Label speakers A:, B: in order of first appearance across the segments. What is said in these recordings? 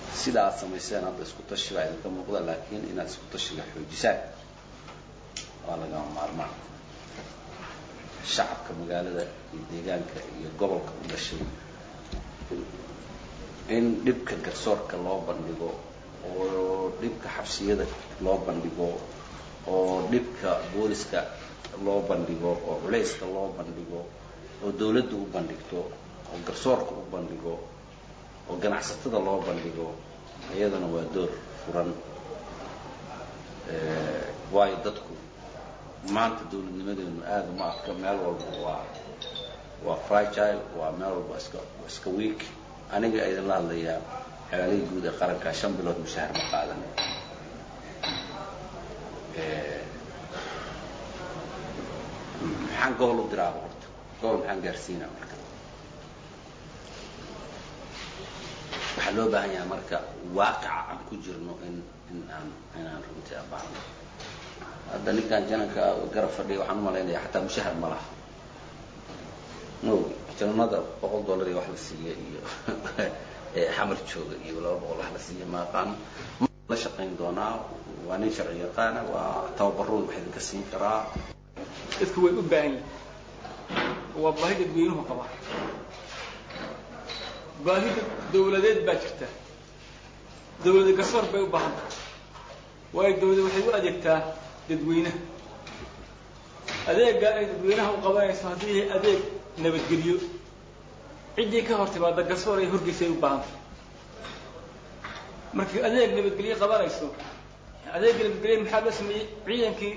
A: sidaas samayseen hadda isku tashiga idinka muuqda laakiin inaad isku tashiga xoojisaan waa laga maarmaan shacabka magaalada iyo deegaanka iyo gobolka u dhashay in dhibka garsoorka loo bandhigo oo dhibka xabsiyada loo bandhigo oo dhibka booliska loo bandhigo oo culayska loo bandhigo oo dawladdu u bandhigto oo garsoorka u bandhigo oo ganacsatada loo bandhigo iyadana waa door furan waayo dadku maanta dawladnimadeenu aad uma adka meel walba waa fragile waa meel walba iska weak aniga idin la hadlayaa xeeladaha guud ee qaranka 5 bilood mushahar ma qaadan maxaan gobol u diraa horta gobol maxaan gaarsiinaa marka waxaa loo baahan yahay marka waaqica aan ku jirno inaan runtii abaahno hadda ninkan jananka garab fadhiya waxaan u malaynayaa xataa mushahar ma laha no jananada $100 wax la siiya iyo xamar jooga iyo $200 wax la siiya ma aqaan la shaqayn doonaa waa nin sharci yaqaana waa tababaroon wax idinka siin karaa
B: isku way u baahan yihiin waa baahida dadweynuhu qaba baahida dawladeed baa jirta dawladda garsoor bay u baahan tahay waayo dawladda waxay u adeegtaa dadweynaha adeegga ay dadweynaha u qabanayso haddii adeeg nabadgelyo ciddii ka hor timaada garsoor ay horgeysay u baahan tahay markii adeeg nabadgelyo qabanayso adeegga nabadgelyo maxaa loo sameeyey ciidankii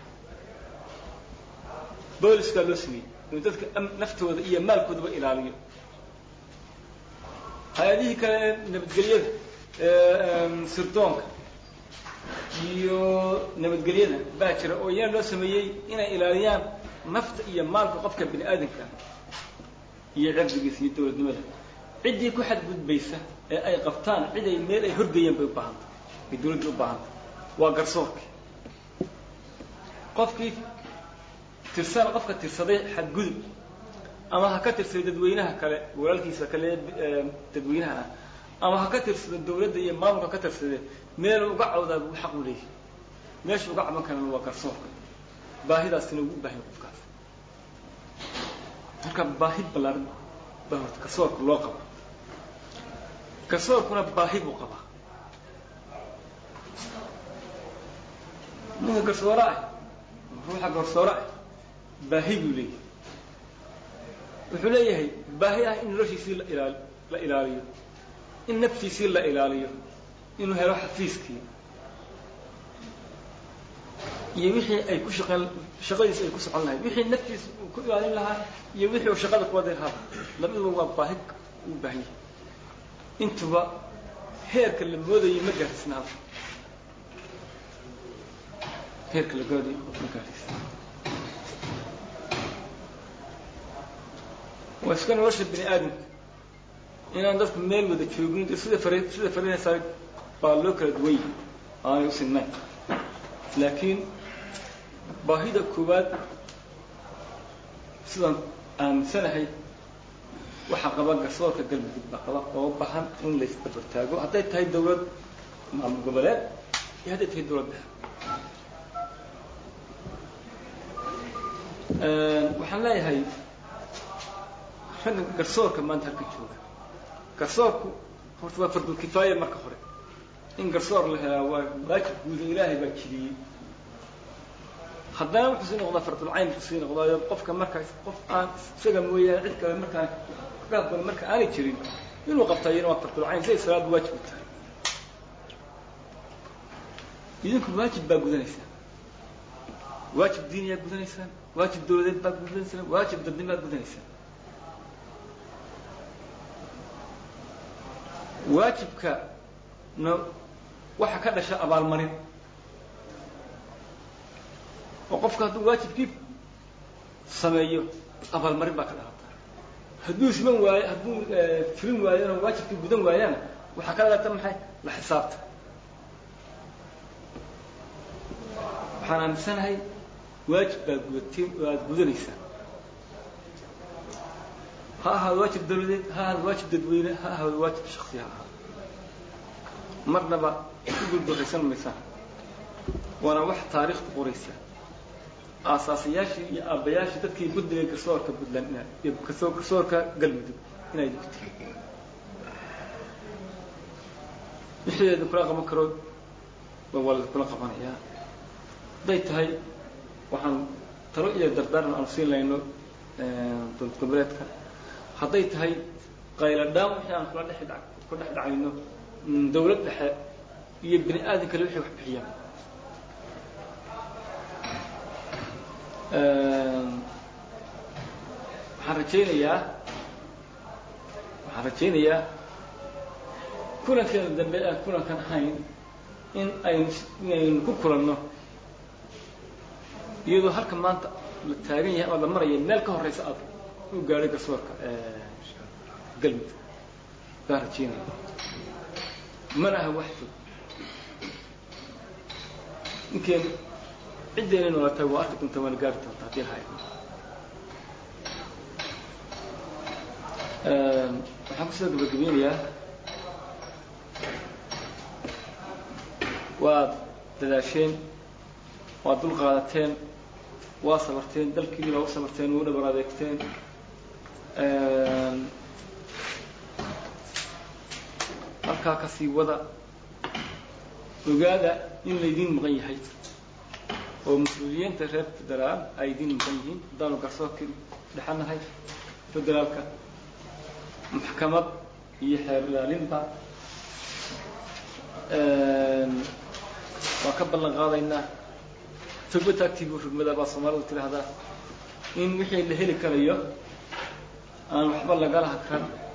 B: booliska loo sameeyey inuu dadka naftooda iyo maalkoodaba ilaaliyo hay'adihii kale nabadgelyada sirdoonka iyo nabadgelyada baa jira oo iyana loo sameeyey inay ilaaliyaan nafta iyo maalka qofka bini aadamka iyo cirdigiisa iyo dawladnimada ciddii ku xadgudbaysa ee ay qabtaan cid ay meel ay horgeeyaan bay u baahan tahay ay dawladdu u baahan tahay waa garsoorka qofkii qofka tirsaday xadgudub ama ha ka tirsaday dadweynaha kale walaalkiisa kale dadweynaha ama ha ka tirsaday dawladda iyo maamulka ka tirsaday meel uga cawdaa buu xaq u leeyahay meesha uga caban karana waa garsoorka baahidaasina ugu baahan qofkaas marka baahi ballaaran baa horta garsoorka loo qabo garsoorkuna baahi buu qabaa ninka garsoore ah ruuxa garsoore ah baahi buu leeyahay wuxuu leeyahay baahi ah in noloshiisii la ilaaliyo in naftiisii la ilaaliyo inuu helo xafiiskii iyo wixii ay ku shaqadiisa ay ku socon lahayd wixii naftiisa uu ku ilaalin lahaa iyo wixii uu shaqada ku wadi lahaa labaduba waa baahi u baahan yahay intuba heerka la moodayo ma gaarsiisna heerka la moodayo ma gaarsiisna waa iska nolosha bini aadamka inaan dadku meel wada joogin sida fariinaysa baa loo kala duwan yahay aanay u sinnayn laakiin baahida koowaad sidaan aaminsanahay waxaa qaba garsoorka galmudug baa qaba oo u baahan in la isdabar taago hadday tahay dawlad maamul goboleed iyo hadday tahay dawlad dhexe waxaan leeyahay ragga garsoorka maanta halka jooga garsoorku horta waa fardul kifaaya marka hore in garsoor la helaa waa waajib guud ilaahay baa jiriyey haddana wuxuu sii noqdaa fardul cayn wuxuu sii noqdaayo qofka markaas qof aan isaga mooyaane cid kale markaan ka hadban marka aanay jirin inuu qabtaayina waa fardul cayn siday salaadu waajib u tahay idinku waajib baa gudanaysaan waajib diiniyaa gudanaysaan waajib dawladeed baa gudanaysaan waajib dadnimo baa gudanaysaan waajibka waxa ka dhasha abaalmarin oo qofka hadduu waajibkii sameeyo abaalmarin baa ka dhalata hadduu siman waayo hadduu fulin waayona waajibkii gudan waayana waxaa ka dhalata maxay la xisaabta waxaan aaminsanahay waajib baa gudateen oo aada gudanaysaa ha ahaado waajib dawladeed ha ahaado waajib dadweyne ha ahaado waajib shaksi ha ahaado marnaba ku guuldarraysan maysaa waana wax taariikhda qoraysa aasaasiyaashii iyo aabbayaashii dadkii guddiga garsoorka Puntland iyo garsoorka Galmudug inay dugtay wixii kula qaban karo wala kula qabanaya day tahay waxaan talo iyo dardaaran aan siin layno dowlad goboleedka hadday tahay qayladhaan wixii aan kula dhex dhacayno dowlad dhexe iyo bini aadam kale wixii wax bixiyaan waxaan rajaynayaa kulankeena dambe aan kulankan ahayn in aynu ku kulanno iyadoo halka maanta la taagan yahay oo la maraya meel ka horeysa aad u gaadhay garsoorka Galmudug baan rajaynaya mana aha wax fog inkeen ciddeenna waa tahay waa arki doontaa waana gaari doontaa haddii la hayo waxaan kusoo gabagabeynayaa waad dadaasheen waad dul qaadateen waa sabarteen dalkiina waa u sabarteen waa u dhabar adeegteen halkaa ka sii wada ogaada in laydiin maqan yahay oo mas-uuliyiinta reer federaal ay idiin maqan yihiin haddaanu garsoorkii dhexanahay federaalka maxkamad iyo xeer ilaalinba waa ka ballan qaadaynaa togba taagtiibu rugmada baa Soomaalidu tiraahdaa in wixii la heli karayo aan waxba lagala hakran